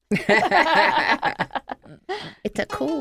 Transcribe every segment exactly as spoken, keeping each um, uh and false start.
It's a cool.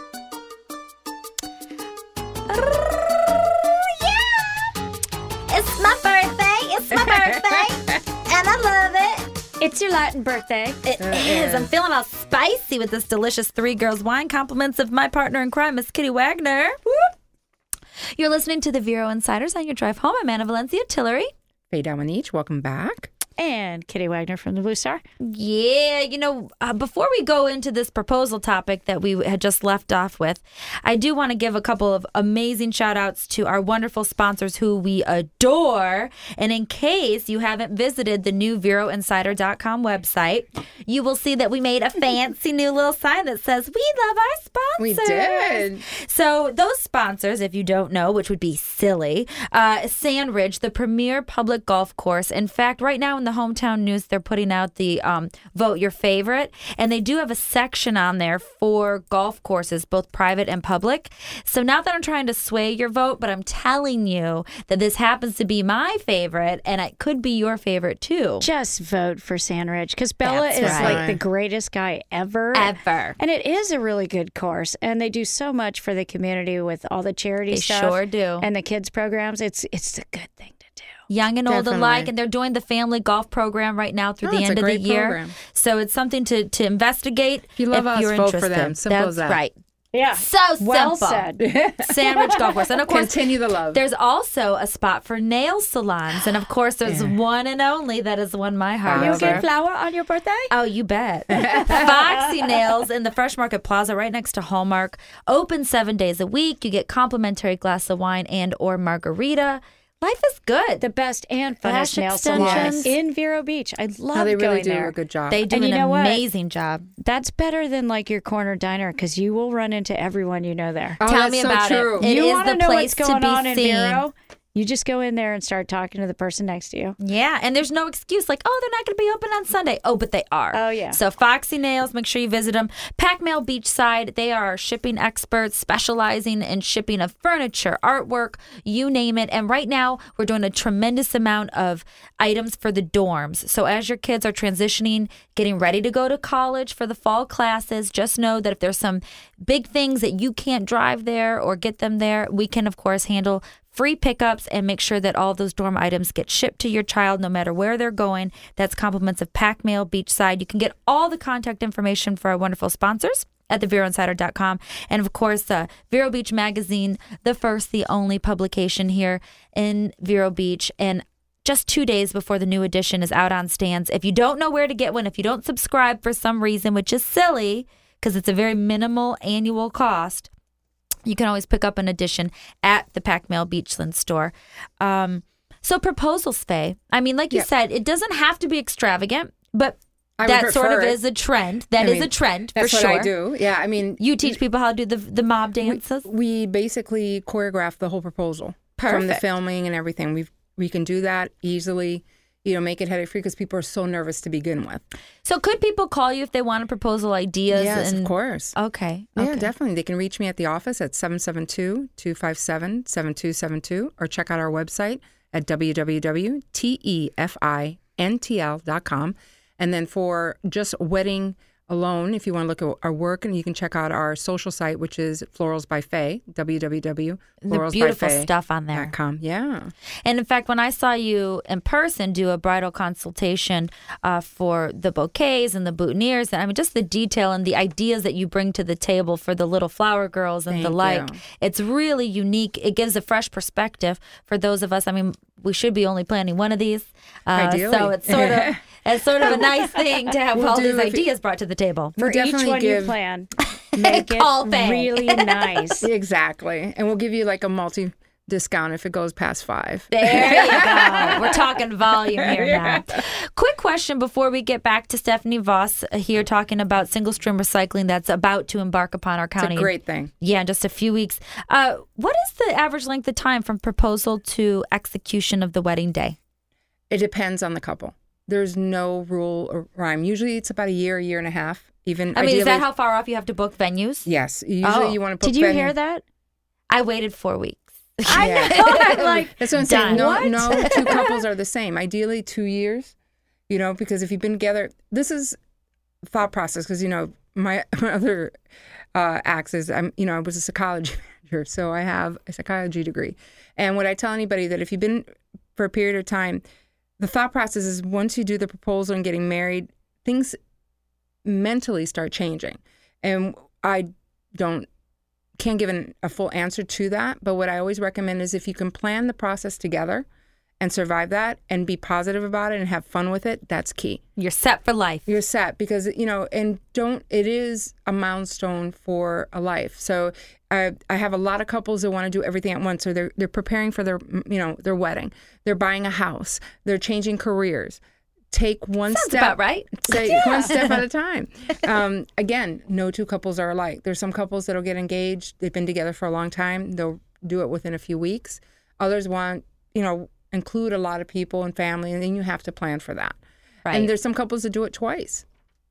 It's my birthday. It's my birthday. And I love it. It's your Latin birthday. It is. I'm feeling all spicy with this delicious Three Girls wine. Compliments of my partner in crime, Miss Kitty Wagner. Whoop. You're listening to the Vero Insiders on your drive home. I'm Anna Valencia Tillery. Faye Dominique, welcome back. And Kitty Wagner from the Blue Star. Yeah, you know, uh, before we go into this proposal topic that we had just left off with, I do want to give a couple of amazing shout outs to our wonderful sponsors who we adore. And in case you haven't visited the new Vero Insider dot com website, you will see that we made a fancy new little sign that says, "We love our sponsors." We did. So those sponsors, if you don't know, which would be silly, uh, Sandridge, the premier public golf course. In fact, right now in the Hometown News, they're putting out the um, Vote Your Favorite, and they do have a section on there for golf courses, both private and public. So not that I'm trying to sway your vote, but I'm telling you that this happens to be my favorite, and it could be your favorite too. Just vote for Sandridge, because Bella That's is right. like the greatest guy ever. Ever. And it is a really good course, and they do so much for the community with all the charity They stuff. sure do. And the kids programs. It's it's a good thing to do. Young and old Definitely. alike, and they're doing the family golf program right now through Oh, the it's end a of the great year. program. So it's something to, to investigate. If you love us, you're vote for interested. them. Simple That's as that. right. Yeah. So Well simple. said. Sandwich Golf Course. And of course, Continue the love. there's also a spot for nail salons. And of course, there's Yeah. one and only that has won my heart You over. get flour on your birthday? Oh, you bet. Foxy Nails in the Fresh Market Plaza right next to Hallmark. Open seven days a week. You get complimentary glass of wine and or margarita. Life is good. The best and funnest Lash nail salon extensions. in Vero Beach. I love How they really going do there. a good job. They do And an you know what? amazing job. That's better than like your corner diner, because you will run into everyone you know there. Oh, Tell that's me so about true. it. It you is want to the know place what's to going be on in seen. Vero? You just go in there and start talking to the person next to you. Yeah, and there's no excuse like, oh, they're not going to be open on Sunday. Oh, but they are. Oh, yeah. So Foxy Nails, make sure you visit them. Pac Mail Beachside, they are our shipping experts specializing in shipping of furniture, artwork, you name it. And right now, we're doing a tremendous amount of items for the dorms. So as your kids are transitioning, getting ready to go to college for the fall classes, just know that if there's some big things that you can't drive there or get them there, we can, of course, handle free pickups and make sure that all those dorm items get shipped to your child no matter where they're going. That's compliments of Pac Mail Beachside. You can get all the contact information for our wonderful sponsors at the vero insider dot com. And of course, uh, Vero Beach Magazine, the first, the only publication here in Vero Beach. And just two days before the new edition is out on stands. If you don't know where to get one, if you don't subscribe for some reason, which is silly because it's a very minimal annual cost, you can always pick up an edition at the Pac Mail Beachland store. Um, so proposals, Faye. I mean, like you Yeah. said, it doesn't have to be extravagant, but I would that sort of prefer it. is a trend. That I is mean, a trend for That's sure. what I do. Yeah, I mean, You teach people how to do the the mob dances. we basically choreograph the whole proposal from the Perfect. filming and everything. We we can do that easily. You know, make it headache free because people are so nervous to begin with. So could people call you if they want a proposal ideas? Yes, and, of course. Okay. Yeah, okay. definitely. They can reach me at the office at seven seven two, two five seven, seven two seven two or check out our website at w w w dot tefintl dot com. And then for just wedding alone, if you want to look at our work, and you can check out our social site, which is Florals by Faye, w w w dot The florals by beautiful faye stuff on there. dot com. Yeah. And in fact, when I saw you in person do a bridal consultation uh, for the bouquets and the boutonnieres, and I mean, just the detail and the ideas that you bring to the table for the little flower girls and the Thank like, you. it's really unique. It gives a fresh perspective for those of us. I mean, we should be only planning one of these. Uh, Ideally. So it's sort of it's sort of a nice thing to have We'll all do these if you- ideas brought to the table. For We'll each definitely one give- you plan, make it Call Faye. really nice. Exactly. And we'll give you like a multi discount if it goes past five. There you go. We're talking volume here now. Quick question before we get back to Stephanie Voss uh, here talking about single stream recycling that's about to embark upon our It's county. a great thing. Yeah, in just a few weeks. Uh, what is the average length of time from proposal to execution of the wedding day? It depends on the couple. There's no rule or rhyme. Usually it's about a year, a year and a half. Even I mean, is that ideally- how far off you have to book venues? Yes. Usually Oh. you want to put Did you venue- hear that? I waited four weeks. I Yeah. know. I'm like, That's what I'm saying. No, What? no two couples are the same. Ideally, two years, you know, because if you've been together, this is thought process, because, you know, my, my other uh, acts is, I'm, you know, I was a psychology major, so I have a psychology degree. And what I tell anybody that if you've been for a period of time, the thought process is once you do the proposal and getting married, things mentally start changing. And I don't, can't give an, a full answer to that. But what I always recommend is if you can plan the process together and survive that and be positive about it and have fun with it, that's key. You're set for life. You're set because, you know, and don't, it is a milestone for a life. So I, I have a lot of couples that want to do everything at once. So they're, they're preparing for their, you know, their wedding. They're buying a house. They're changing careers. Take one Sounds step. about right. Take yeah. one step at a time. Um, again, no two couples are alike. There's some couples that'll get engaged. They've been together for a long time. They'll do it within a few weeks. Others want, you know, include a lot of people and family, and then you have to plan for that. Right. And there's some couples that do it twice.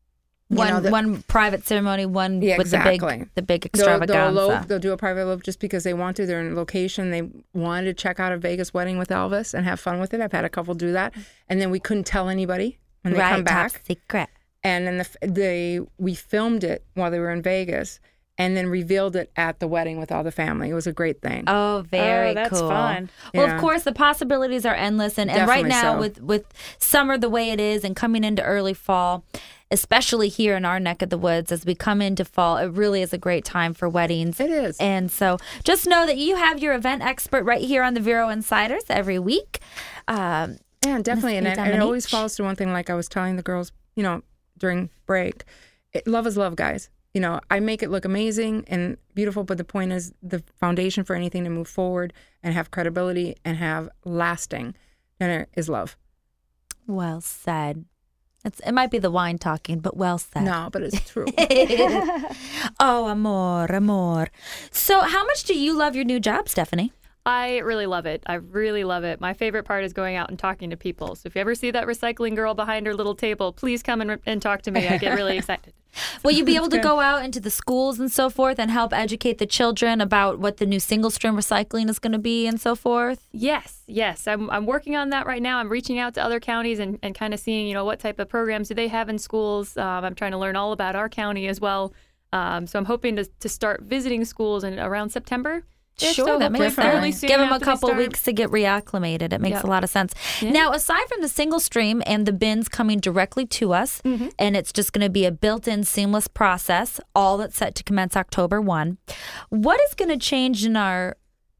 One you know, that, one private ceremony, one yeah, with exactly. the big the big extravaganza. They'll, they'll, elope, they'll do a private elope just because they want to. They're in a location. They wanted to check out a Vegas wedding with Elvis and have fun with it. I've had a couple do that. And then we couldn't tell anybody when they right, come back. Top secret. And then the, they, we filmed it while they were in Vegas and then revealed it at the wedding with all the family. It was a great thing. Oh, very oh, that's cool. fun. Well, Yeah. of course, the possibilities are endless. And, and right Definitely now, so. with, with summer the way it is and coming into early fall, especially here in our neck of the woods, as we come into fall, it really is a great time for weddings. It is. And so just know that you have your event expert right here on the Vero Insiders every week. Um, Yeah, definitely. And, Miss it, and it always Dominique. falls to one thing, like I was telling the girls, you know, during break. It, love is love, guys. You know, I make it look amazing and beautiful, but the point is the foundation for anything to move forward and have credibility and have lasting dinner is love. well said. It's, it might be the wine talking, but well said. No, but it's true. Oh, amor, amor. So how much do you love your new job, Stephanie? I really love it. I really love it. My favorite part is going out and talking to people. So if you ever see that recycling girl behind her little table, please come and, and talk to me. I get really excited. Will you be able to go out into the schools and so forth and help educate the children about what the new single stream recycling is going to be and so forth? Yes, yes. I'm I'm working on that right now. I'm reaching out to other counties and, and kind of seeing, you know, what type of programs do they have in schools. Um, I'm trying to learn all about our county as well. Um, so I'm hoping to, to start visiting schools in around September. Sure, so that makes fairly sense. soon Give them a after they couple start. weeks to get reacclimated. It makes Yep. a lot of sense. Yeah. Now, aside from the single stream and the bins coming directly to us, Mm-hmm. and it's just going to be a built-in seamless process, all that's set to commence October first, what is going to change in our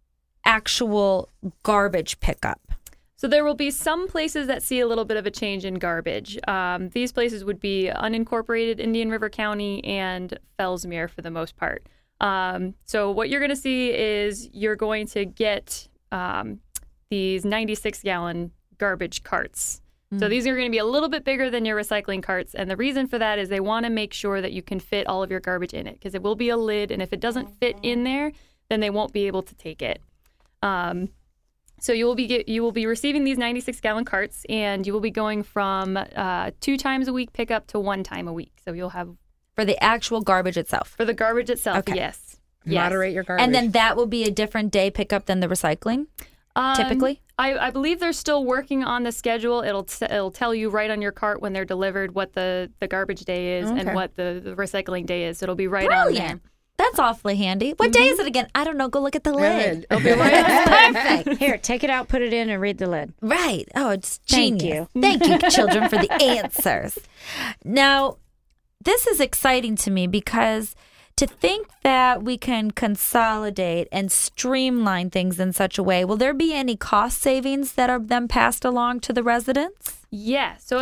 actual garbage pickup? So there will be some places that see a little bit of a change in garbage. Um, these places would be unincorporated Indian River County and Fellsmere for the most part. Um, so what you're going to see is you're going to get um, these ninety-six gallon garbage carts. So these are going to be a little bit bigger than your recycling carts. And the reason for that is they want to make sure that you can fit all of your garbage in it because it will be a lid. And if it doesn't fit in there, then they won't be able to take it. Um, so you will be get, you will be receiving these ninety-six gallon carts and you will be going from uh, two times a week pickup to one time a week. So you'll have For the actual garbage itself. for the garbage itself. Okay. Yes. Yes. Moderate your garbage. And then that will be a different day pickup than the recycling, Um, typically? I, I believe they're still working on the schedule. It'll t- it'll tell you right on your cart when they're delivered what the, the garbage day is Okay. and what the, the recycling day is. It'll be right on there. Brilliant. That's awfully handy. What day is it again? I don't know. Go look at the lid. Good. It'll be right Perfect. Here, take it out, put it in, and read the lid. Right. Oh, it's Thank genius. Thank you, children, for the answers. Now, this is exciting to me because to think that we can consolidate and streamline things in such a way, will there be any cost savings that are then passed along to the residents? Yeah. So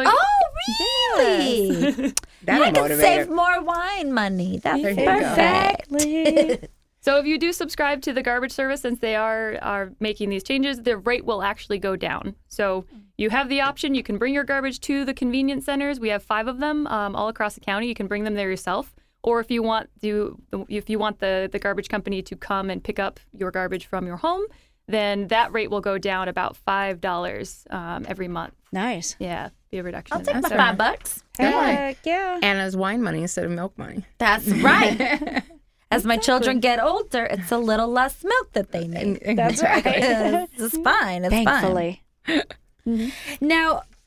Oh, really? That'll I can motivate save it. more wine money. That's There you go. perfect. Exactly. So if you do subscribe to the garbage service, since they are are making these changes, their rate will actually go down. So you have the option. You can bring your garbage to the convenience centers. We have five of them um, all across the county. You can bring them there yourself. Or if you want to, if you want the, the garbage company to come and pick up your garbage from your home, then that rate will go down about five dollars um, every month. Nice. Yeah, be a reduction. I'll in take that. my So- five bucks. Heck yeah. Anna's wine money instead of milk money. That's right. As my children get older, it's a little less milk that they need. That's right. it's, it's fine. It's Thankfully. fine. Now,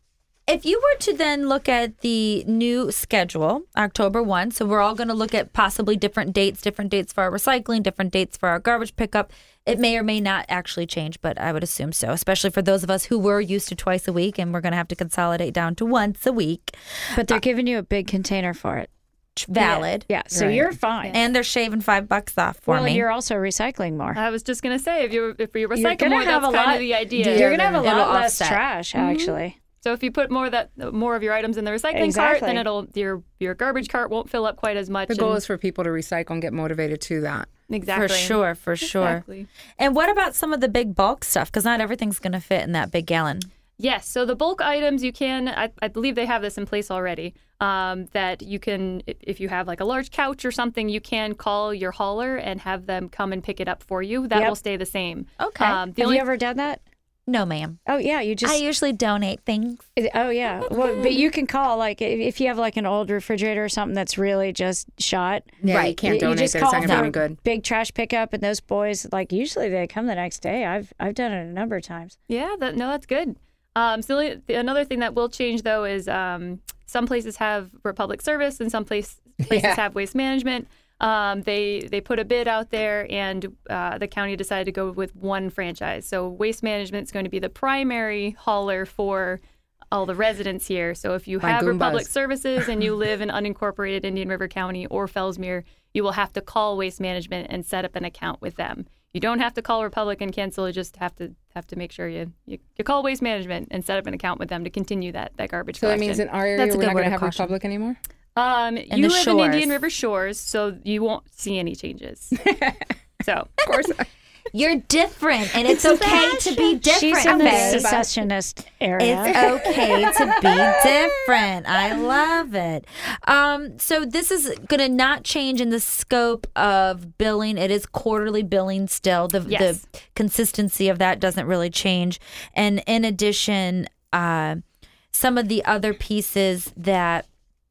If you were to then look at the new schedule, October first, so we're all going to look at possibly different dates, different dates for our recycling, different dates for our garbage pickup. It may or may not actually change, but I would assume so, especially for those of us who were used to twice a week, and we're going to have to consolidate down to once a week. But they're uh, giving you a big container for it. Valid. Yeah, yeah. So Right. you're fine. And they're shaving five bucks off for well, me. and you're also recycling more. I was just gonna say, if you if you You're recycle gonna more, have that's a kind lot- of the idea. Yeah, You're going to have a it'll lot less offset. trash, actually. So if you put more of that more of your items in the recycling Exactly. cart, then it'll your your garbage cart won't fill up quite as much. The goal and- is for people to recycle and get motivated to that. exactly For sure, for sure. Exactly. And what about some of the big bulk stuff? Because not everything's going to fit in that big gallon. Yes. So the bulk items you can, I, I believe they have this in place already. Um, that you can, i- if you have like a large couch or something, you can call your hauler and have them come and pick it up for you. That Yep. will stay the same. Okay. Um, the Have only you ever done that? No, ma'am. Oh, yeah. You just. I usually donate things. Oh, yeah. Well, but you can call, like, if if you have, like, an old refrigerator or something that's really just shot. Yeah, you Right. can't you donate just that. It's call not going to be for any good. big trash pickup, and those boys, like, usually they come the next day. I've I've done it a number of times. Yeah, that, no, that's good. Um, so the, the- another thing that will change though is um, some places have Republic Service and some place, places Yeah. have Waste Management. Um, they they put a bid out there, and uh, the county decided to go with one franchise. So Waste Management is going to be the primary hauler for all the residents here. So if you My have Goombas. Republic Services and you live in unincorporated Indian River County or Fellsmere, you will have to call Waste Management and set up an account with them. You don't have to call Republic and cancel. You just have to have to make sure you, you, you call Waste Management and set up an account with them to continue that, that garbage So that collection. means in our area, That's a we're good not word going to of have caution. Republic anymore? Um, And you the live in Indian shores. River Shores, so you won't see any changes. So, Of course. You're different, and it's okay to be different. She's in the babe. secessionist area. It's okay to be different. I love it. Um, so this is going to not change in the scope of billing. It is quarterly billing still. The, Yes. the consistency of that doesn't really change. And in addition, uh, some of the other pieces that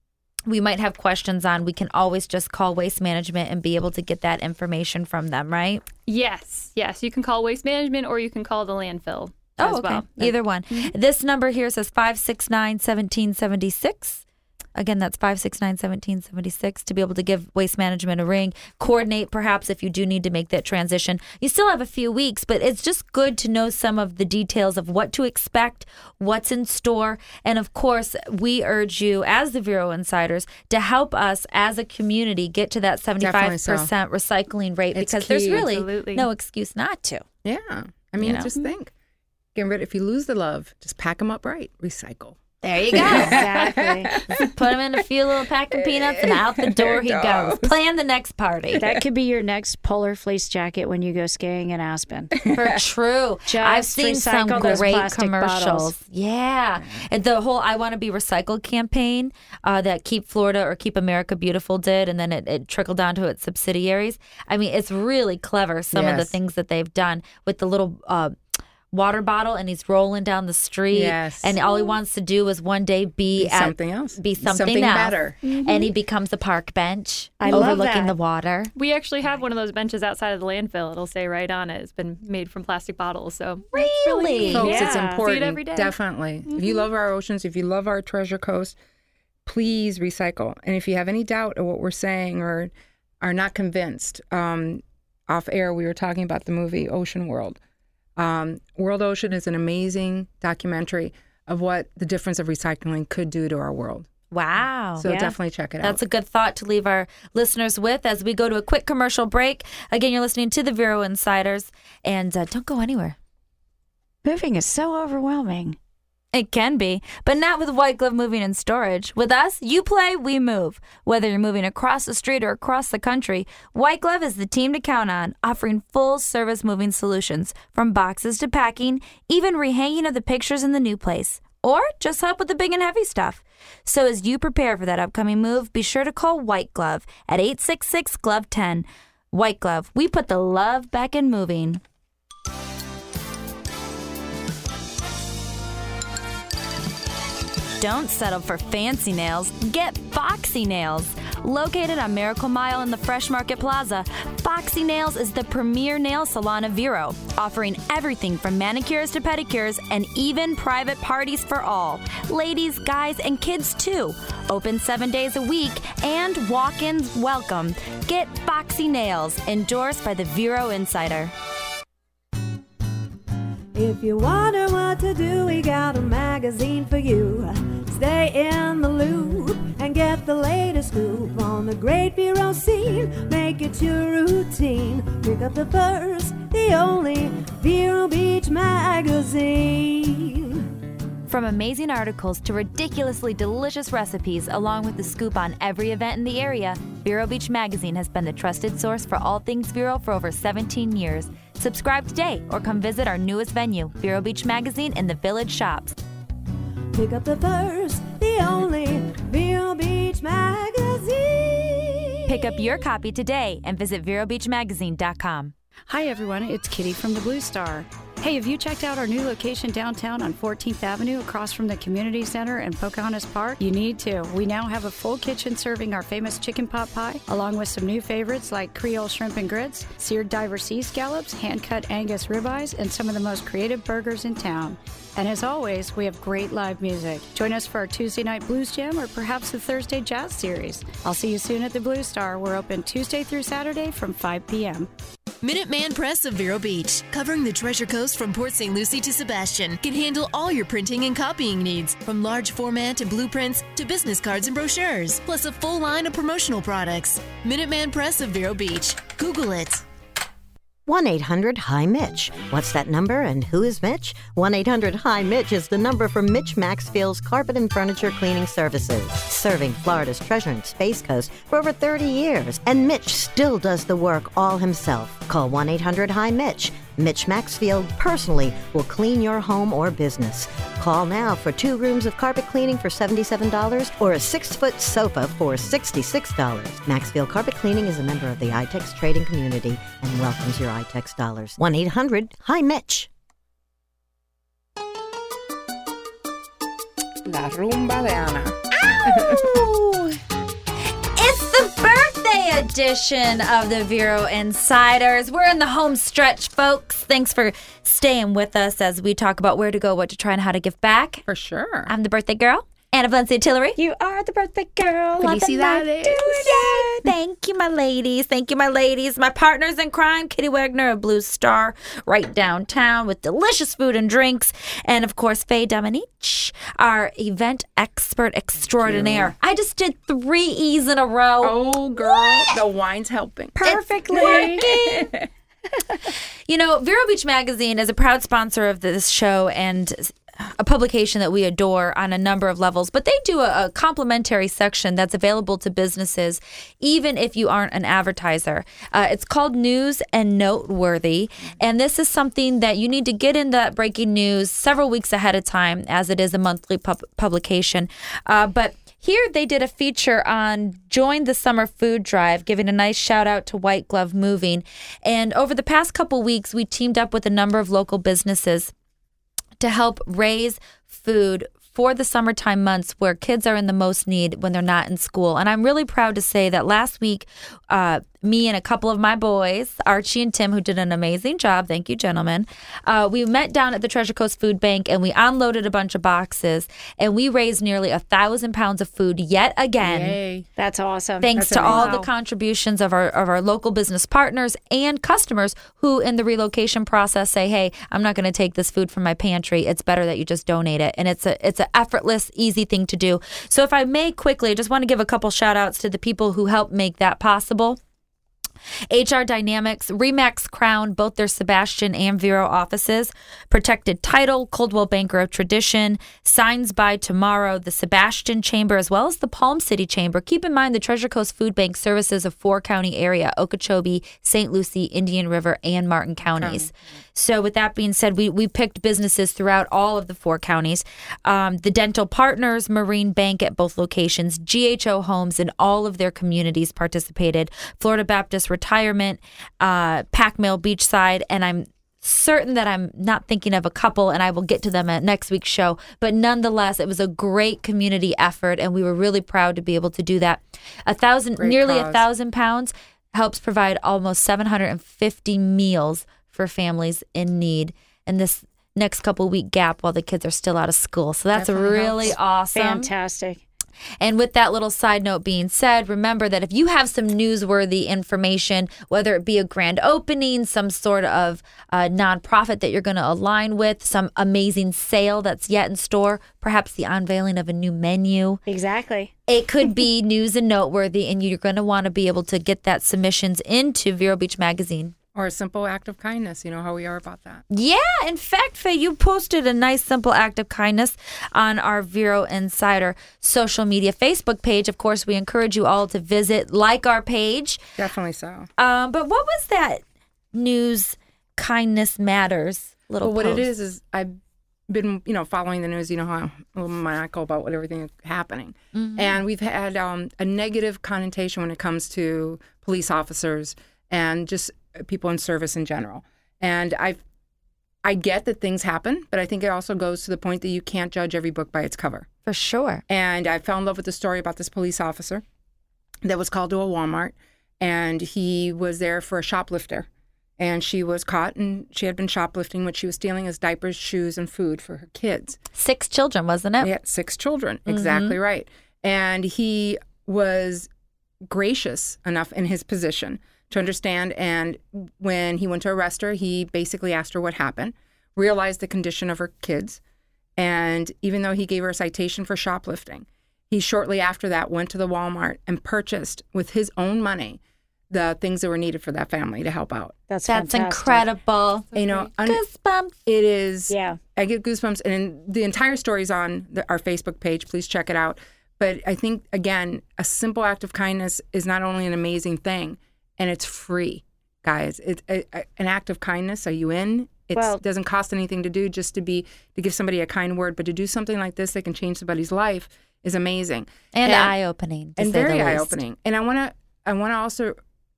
we might have questions on, we can always just call Waste Management and be able to get that information from them, right? yes, yes, you can call Waste Management or you can call the landfill Oh, as okay. well. Either one. This number here says five six nine, one seven seven six. Again, that's five six nine, one seven seven six to be able to give Waste Management a ring. Coordinate, perhaps, if you do need to make that transition. You still have a few weeks, but it's just good to know some of the details of what to expect, what's in store. And, of course, we urge you, as the Vero Insiders, to help us as a community get to that seventy-five percent recycling rate It's because there's key. really Absolutely. no excuse not to. Yeah. I mean, You know? just think. Get rid. If you lose the love, just pack them up right. Recycle. There you go. Exactly. Put him in a few little pack of peanuts and out the door he There it goes. goes. Plan the next party. That could be your next polar fleece jacket when you go skiing in Aspen. For true. Just I've seen some recycle those great plastic commercials. bottles. Yeah. And the whole I Want to Be Recycled campaign uh, that Keep Florida or Keep America Beautiful did, and then it, it trickled down to its subsidiaries. I mean, it's really clever, some of the Yes. things that they've done with the little uh, water bottle, and he's rolling down the street. Yes. And all he wants to do is one day be, Be at, something else. Be something, Something else. better. And he becomes a park bench I love overlooking that. the water. We actually have one of those benches outside of the landfill. It'll say right on it, it's been made from plastic bottles. So it's Really? neat. Folks, Yeah. it's See it important. every day. Definitely. If you love our oceans, if you love our treasure coast, please recycle. And if you have any doubt of what we're saying or are not convinced, um, off air we were talking about the movie Ocean World. Um, World Ocean is an amazing documentary of what the difference of recycling could do to our world. Wow. So Yeah. definitely check it That's out. a good thought to leave our listeners with as we go to a quick commercial break. Again, you're listening to the Vero Insiders, and uh, don't go anywhere. Moving is so overwhelming. It can be, but not with White Glove Moving and Storage. With us, you play, we move. Whether you're moving across the street or across the country, White Glove is the team to count on, offering full-service moving solutions, from boxes to packing, even rehanging of the pictures in the new place, or just help with the big and heavy stuff. So as you prepare for that upcoming move, be sure to call White Glove at eight six six, G L O V E ten. White Glove, we put the love back in moving. Don't settle for fancy nails. Get Foxy Nails. Located on Miracle Mile in the Fresh Market Plaza, Foxy Nails is the premier nail salon of Vero, offering everything from manicures to pedicures and even private parties for all. Ladies, guys, and kids too. Open seven days a week and walk-ins welcome. Get Foxy Nails, endorsed by the Vero Insider. If you wonder what to do, we got a magazine for you. Stay in the loop and get the latest scoop on the great Vero scene. Make it your routine. Pick up the first, the only Vero Beach magazine. From amazing articles to ridiculously delicious recipes, along with the scoop on every event in the area, Vero Beach Magazine has been the trusted source for all things Vero for over seventeen years. Subscribe today or come visit our newest venue, Vero Beach Magazine in the Village Shops. Pick up the first, the only Vero Beach Magazine. Pick up your copy today and visit vero beach magazine dot com. Hi, everyone. It's Kitty from the Blue Star. Hey, have you checked out our new location downtown on fourteenth Avenue across from the Community Center and Pocahontas Park? You need to. We now have a full kitchen serving our famous chicken pot pie, along with some new favorites like Creole shrimp and grits, seared diver sea scallops, hand-cut Angus ribeyes, and some of the most creative burgers in town. And as always, we have great live music. Join us for our Tuesday night blues jam or perhaps the Thursday jazz series. I'll see you soon at the Blue Star. We're open Tuesday through Saturday from five p.m. Minuteman Press of Vero Beach, covering the Treasure Coast from Port Saint Lucie to Sebastian, can handle all your printing and copying needs, from large format and blueprints to business cards and brochures, plus a full line of promotional products. Minuteman Press of Vero Beach. Google it. one eight hundred H I Mitch. What's that number and who is Mitch? one eight hundred H I Mitch is the number for Mitch Maxfield's Carpet and Furniture Cleaning Services, serving Florida's treasure and Space Coast for over thirty years. And Mitch still does the work all himself. Call one eight hundred H I Mitch. Mitch Maxfield personally will clean your home or business. Call now for two rooms of carpet cleaning for seventy-seven dollars or a six-foot sofa for sixty-six dollars. Maxfield Carpet Cleaning is a member of the I TEX trading community and welcomes your I TEX dollars. one eight hundred H I Mitch. La rumba de Ana. Ow! It's the birthday edition of the Vero Insiders. We're in the home stretch, folks. Thanks for staying with us as we talk about where to go, what to try, and how to give back. For sure. I'm the birthday girl, Anna Valencia Tillery. You are the birthday girl. Felicidades. Yay! Thank you, my ladies. Thank you, my ladies. My partners in crime, Kitty Wagner of Blue Star, right downtown with delicious food and drinks. And, of course, Faye Dominique, our event expert extraordinaire. I just did three E's in a row. Oh, girl. The wine's helping. Perfectly. You know, Vero Beach Magazine is a proud sponsor of this show and a publication that we adore on a number of levels, but they do a, a complimentary section that's available to businesses, even if you aren't an advertiser. Uh, it's called News and Noteworthy, and this is something that you need to get in that breaking news several weeks ahead of time, as it is a monthly pub- publication. Uh, but here they did a feature on Join the Summer Food Drive, giving a nice shout out to White Glove Moving. And over the past couple weeks, we teamed up with a number of local businesses to help raise food for the summertime months where kids are in the most need when they're not in school. And I'm really proud to say that last week, uh, me and a couple of my boys, Archie and Tim, who did an amazing job, thank you, gentlemen, uh, we met down at the Treasure Coast Food Bank and we unloaded a bunch of boxes and we raised nearly a thousand pounds of food yet again. Yay. That's awesome. Thanks That's to all amazing. the contributions of our of our local business partners and customers who in the relocation process say, hey, I'm not going to take this food from my pantry. It's better that you just donate it. And it's a it's an effortless, easy thing to do. So if I may quickly, I just want to give a couple shout outs to the people who helped make that possible. H R Dynamics, Remax Crown, both their Sebastian and Vero offices, Protected Title, Coldwell Banker of Tradition, Signs by Tomorrow, the Sebastian Chamber, as well as the Palm City Chamber. Keep in mind the Treasure Coast Food Bank services a four-county area, Okeechobee, Saint Lucie, Indian River, and Martin counties. County. So with that being said, we, we picked businesses throughout all of the four counties. Um, the Dental Partners, Marine Bank at both locations, G H O Homes in all of their communities participated, Florida Baptist Retirement, uh, Pac Mill Beachside, and I'm certain that I'm not thinking of a couple, and I will get to them at next week's show. But nonetheless, it was a great community effort, and we were really proud to be able to do that. A thousand, Great nearly cause. a thousand pounds helps provide almost seven hundred fifty meals for families in need in this next couple week gap while the kids are still out of school. So that's Definitely really helps. awesome. Fantastic. And with that little side note being said, remember that if you have some newsworthy information, whether it be a grand opening, some sort of uh, nonprofit that you're going to align with, some amazing sale that's yet in store, perhaps the unveiling of a new menu, Exactly. it could be news and noteworthy, and you're going to want to be able to get that submissions into Vero Beach Magazine. Or a simple act of kindness. You know how we are about that. Yeah, in fact, Faye, you posted a nice, simple act of kindness on our Vero Insider social media Facebook page. Of course, we encourage you all to visit, like our page. Definitely so. Um, but what was that news, kindness matters little Well, what it post? is is I've been, you know, following the news. You know how I'm a little maniacal about what everything is happening, and we've had um, a negative connotation when it comes to police officers and just people in service in general. And I, I get that things happen, but I think it also goes to the point that you can't judge every book by its cover. For sure. And I fell in love with the story about this police officer that was called to a Walmart, and he was there for a shoplifter. And she was caught, and she had been shoplifting. What she was stealing is diapers, shoes, and food for her kids. Six children, wasn't it? He had six children. Exactly right. And he was gracious enough in his position to understand. And when he went to arrest her, he basically asked her what happened, realized the condition of her kids. And even though he gave her a citation for shoplifting, he shortly after that went to the Walmart and purchased with his own money the things that were needed for that family to help out. That's That's fantastic. incredible. You know, un- Goosebumps. it is. Yeah. I get goosebumps, and the entire story's on the, our Facebook page. Please check it out. But I think, again, a simple act of kindness is not only an amazing thing, and it's free, guys. It's a, a, an act of kindness. Are you in? It Well- doesn't cost anything to do, just to be to give somebody a kind word. But to do something like this that can change somebody's life is amazing And, eye-opening. to and say the very least. eye-opening. And I want to I want to also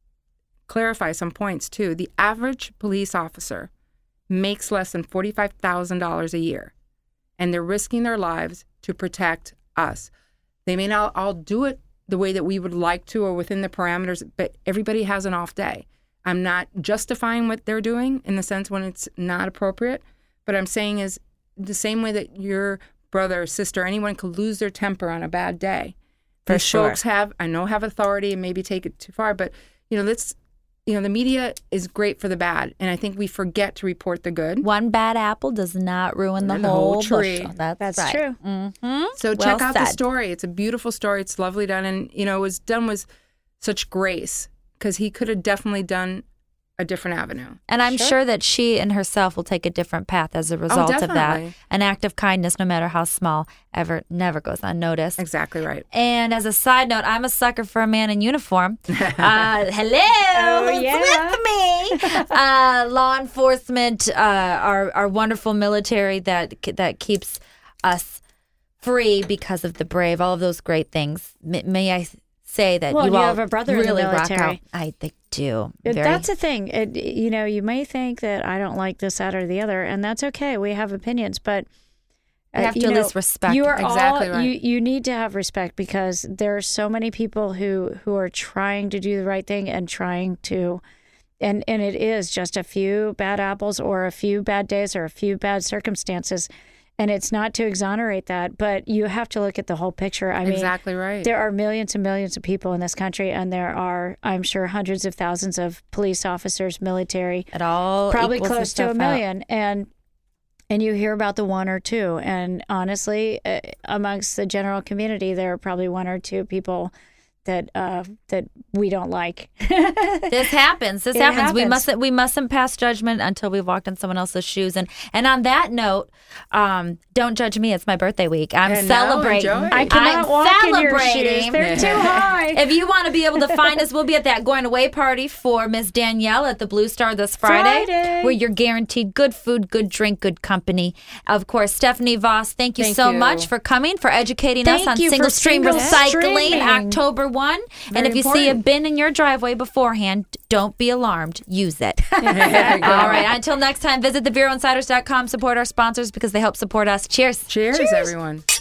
clarify some points too. The average police officer makes less than forty-five thousand dollars a year, and they're risking their lives to protect us. They may not all do it the way that we would like to or within the parameters, but everybody has an off day. I'm not justifying what they're doing in the sense when it's not appropriate, but I'm saying is the same way that your brother or sister, anyone could lose their temper on a bad day. For These sure. folks have, I know, have authority and maybe take it too far, but you know, let's, you know, the media is great for the bad, and I think we forget to report the good. One bad apple does not ruin the, And the whole, whole tree. bushel. That's, That's right. true. Mm-hmm. So Well check out the said. story. It's a beautiful story. It's lovely done, and you know, it was done with such grace because he could have definitely done a different avenue. And I'm sure. that she and herself will take a different path as a result of that. definitely. An act of kindness, no matter how small, ever never goes unnoticed. Exactly right. And as a side note, I'm a sucker for a man in uniform. Uh, hello, Oh, yeah. it's with me. Uh, law enforcement, uh, our our wonderful military that that keeps us free because of the brave. All of those great things. M- may I say that Well, you you all have a brother in the really rock military. out? I they do. It- Very- That's the thing. It, you know, you may think that I don't like this, that, or the other, and that's okay. We have opinions, but uh, You have to at least respect. You are Exactly all, right. You you need to have respect because there are so many people who who are trying to do the right thing and trying to, and and it is just a few bad apples or a few bad days or a few bad circumstances, and it's not to exonerate that, but you have to look at the whole picture. I mean, Exactly right. there are millions and millions of people in this country, and there are, I'm sure, hundreds of thousands of police officers, military, It all probably equals close to a itself out. million, and and you hear about the one or two. And honestly, uh, amongst the general community, there are probably one or two people that uh, that we don't like. This happens. This It happens. We happens. mustn't. We mustn't pass judgment until we've walked in someone else's shoes. And and on that note, um, don't judge me. It's my birthday week. I'm And now celebrating. enjoy. I cannot I'm walk in your celebrating. shoes; they're too high. If you want to be able to find us, we'll be at that going away party for Miss Danielle at the Blue Star this Friday, Friday. where you're guaranteed good food, good drink, good company. Of course, Stephanie Voss, thank you Thank so you. much for coming, for educating Thank us on you for single stream single recycling streaming. October one. Very and if you see a important. bin in your driveway beforehand, don't be alarmed. Use it. There you go. All right. Until next time, visit the Vero Insiders dot com. Support our sponsors because they help support us. Cheers. Cheers, everyone.